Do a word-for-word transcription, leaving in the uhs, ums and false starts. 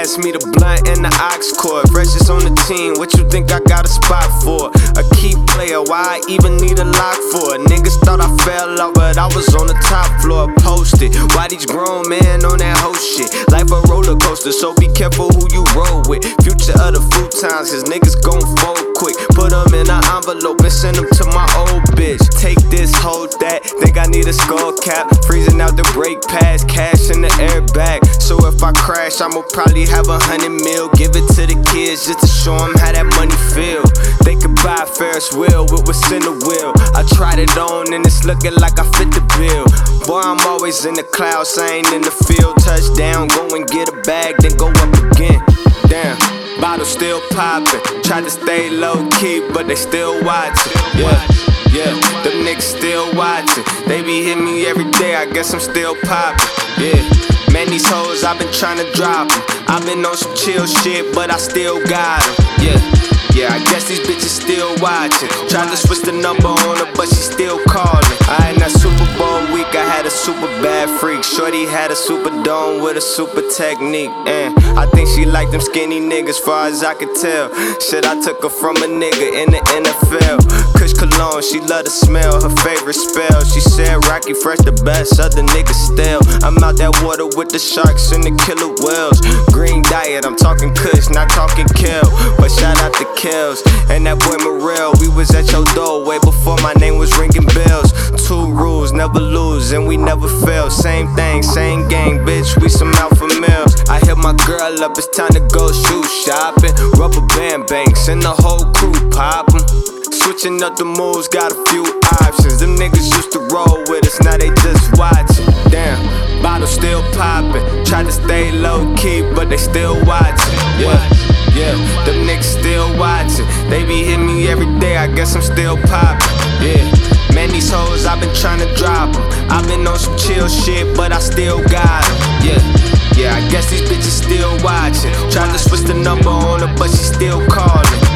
pass me the blunt and the ox cord. Freshest on the team, what you think I got a spot for? A key player, why I even need a lock for? Niggas thought I fell off, but I was on the top floor, posted. Why these grown men on that whole shit? Life a roller coaster, so be careful who you roll with. Future of the futons, cause niggas gon' fold quick. Put them in an envelope and send them to my old bitch. Take this, hold that, think I need a skull cap. Freezing out the brake pads, cash in the airbag. So if I crash, I'ma probably have a hundred mil. Give it to the kids just to show them how that money feel. They could buy a Ferris wheel with what's in the wheel. I tried it on and it's looking like I fit the bill. Boy, I'm always in the clouds, I ain't in the field. Touchdown, go and get a bag, then go up again. Damn, bottle still poppin'. Tried to stay low key, but they still watchin'. Yeah, yeah, them niggas still watchin'. They be hitting me every day, I guess I'm still poppin'. Yeah, man, these hoes, I been tryna drop 'em. I been on some chill shit, but I still got 'em. Yeah, yeah, I guess these bitches still watchin'. Tried to switch the number on her, but she still callin'. I in that Super Bowl week, I had a super bad freak. Shorty had a super dome with a super technique. And I think she liked them skinny niggas, far as I could tell. Shit, I took her from a nigga in the N F L. Kush cologne, she love the smell, her favorite spell. She said Rocky Fresh the best, other niggas stale. I'm out that water with the sharks and the killer whales. Green diet, I'm talking Kush, not talking kill. But shout out to Kills and that boy Morel. We was at your door way before my name was ringing bells. Two rules, never lose and we never fail. Same thing, same gang, bitch, we some alpha males. I hit my girl up, it's time to go shoe shopping. Rubber band banks and the whole crew poppin'. Switching up the moves, got a few options. Them niggas used to roll with us, now they just watchin'. Damn, bottle still poppin'. Tried to stay low key, but they still watchin'. Yeah, yeah, them niggas still watchin'. They be hitting me every day, I guess I'm still poppin'. Yeah, man, these hoes, I been tryna drop 'em. I been on some chill shit, but I still got 'em. Yeah, yeah, I guess these bitches still watchin'. Tried to switch the number on her, but she still callin'.